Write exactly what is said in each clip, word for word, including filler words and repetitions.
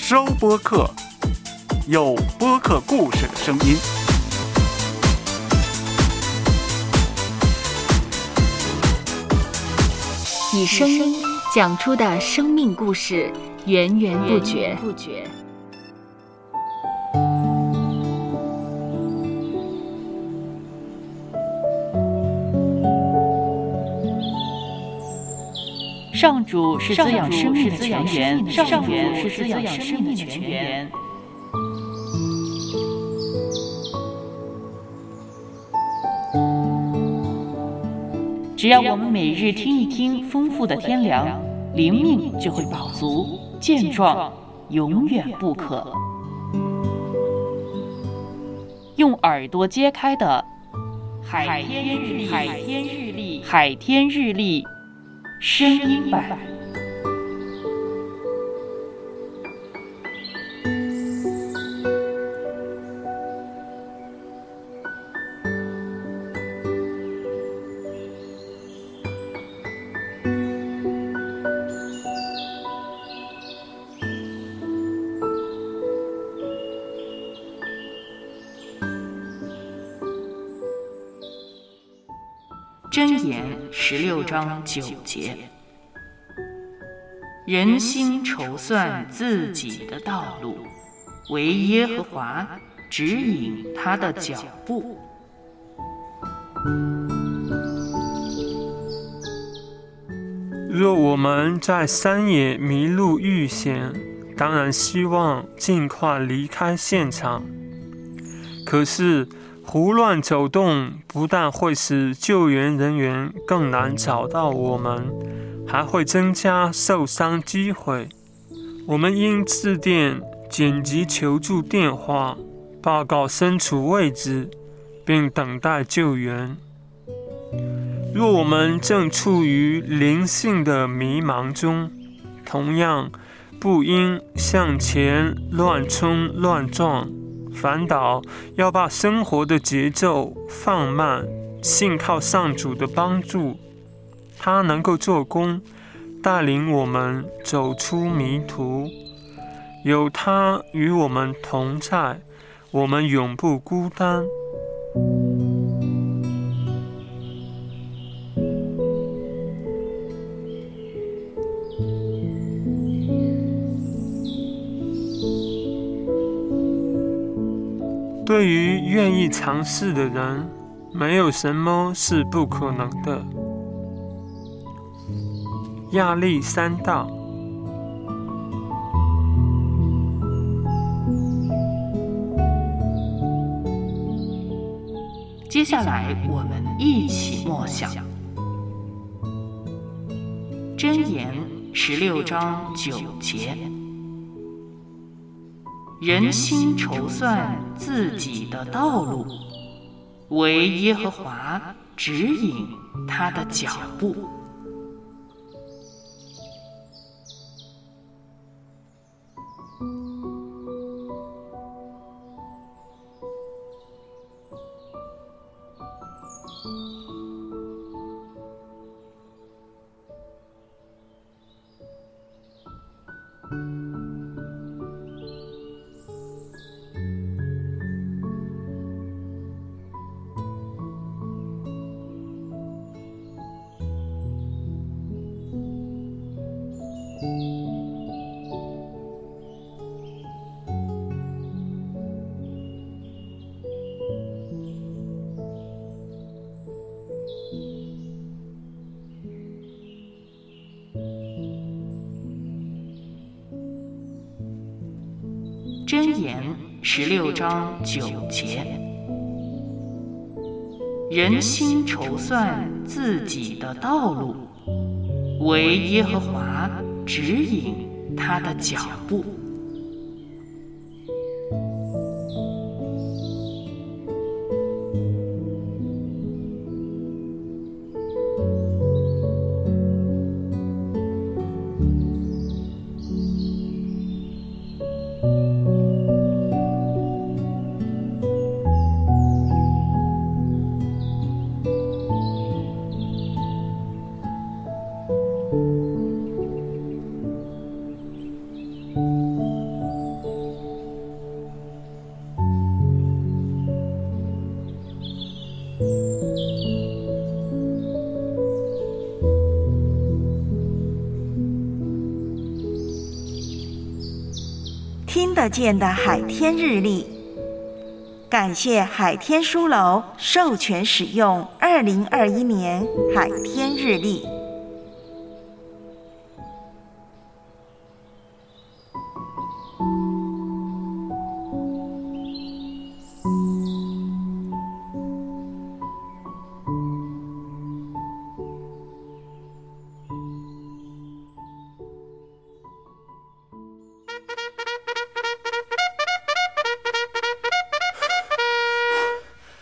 收播客，有播客故事的声音。 以声音讲出的生命故事，源源不绝。 上主是滋养生命的泉源，上主是滋养生命的泉源。只要我们每日听一听丰富的天粮，灵命就会饱足健壮，永远不渴。用耳朵揭开的海天日历，海天日历，海天日历声音版。箴言十六章九节：人心筹算自己的道路，唯耶和华指引他的脚步。 若我们在山野迷路遇险，当然希望尽快离开现场。可是胡乱走动不但会使救援人员更难找到我们，还会增加受伤机会。我们应致电紧急求助电话，报告身处位置，并等待救援。若我们正处于灵性的迷茫中，同样不应向前乱冲乱撞，反倒要把生活的节奏放慢，信靠上主的帮助，他能够做工，带领我们走出迷途。有他与我们同在，我们永不孤单。对于愿意尝试的人，没有什么是不可能的。亚历山大。 接下来我们一起默想箴言十六章九节：人心筹算自己的道路，唯耶和华指引他的脚步。箴言十六章九节：人心筹算自己的道路，唯耶和华指引他的脚步。 听得见的海天日历。感谢海天书楼授权使用二零二一年海天日历。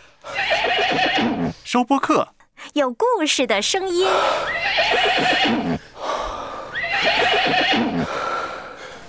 收播客， 有故事的声音。